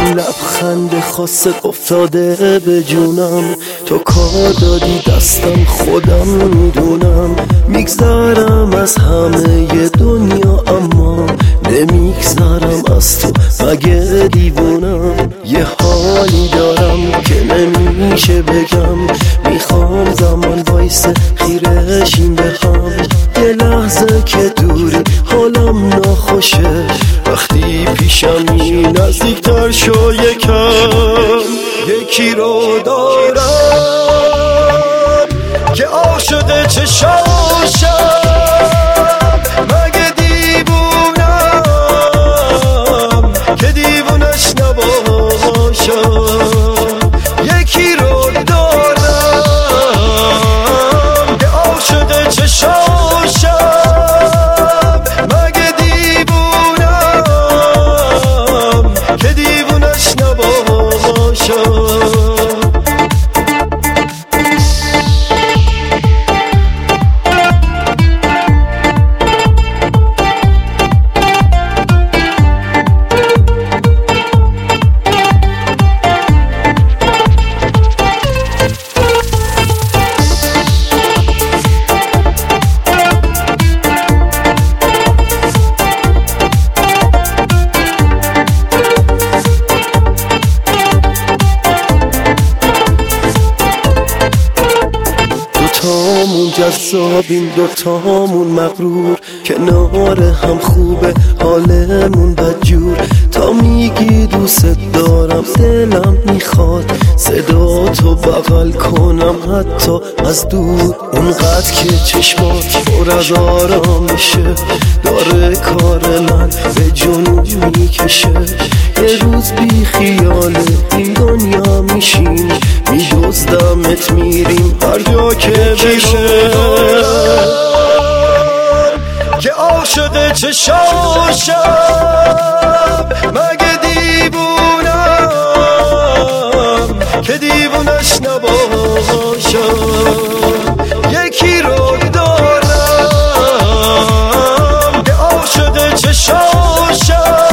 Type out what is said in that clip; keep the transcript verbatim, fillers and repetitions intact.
لبخند خاص افتاده به جونم، تو کار دادی دستم خودم میدونم. میگذرم از همه دنیا اما نمیگذرم از تو، مگه دیوونم؟ یه حالی دارم که نمیشه بگم، میخوام زمان وایسه خیرشیم به هم. یه لحظه که دوری حالم ناخوشه، وقتی پیشمی نزدیکتر شو یکم. یکی رو دارم که عاشق چشاشم، مگه دیوونم که دیوونش نباشم. یکی رو دارم که عاشق چشاشم، مگه دیوونم که دیوونش نباشم. دوتامون جذابیم، دوتامون مغرور، کنار هم خوبه حالمون بدجور. تا میگی دوست دارم دلم میخواد صدا تو بغل کنم حتی از دور. اونقدر که چشمات پر از آرام میشه، داره کار من به جنون میکشه. یه روز بی خیال این دنیا میشیم، میدزدمت میریم هر جا که بشه. که عاشق چشاشم، مگه دیوونم که دیوونش نباشم. یکی رو دارم که عاشق چشاشم،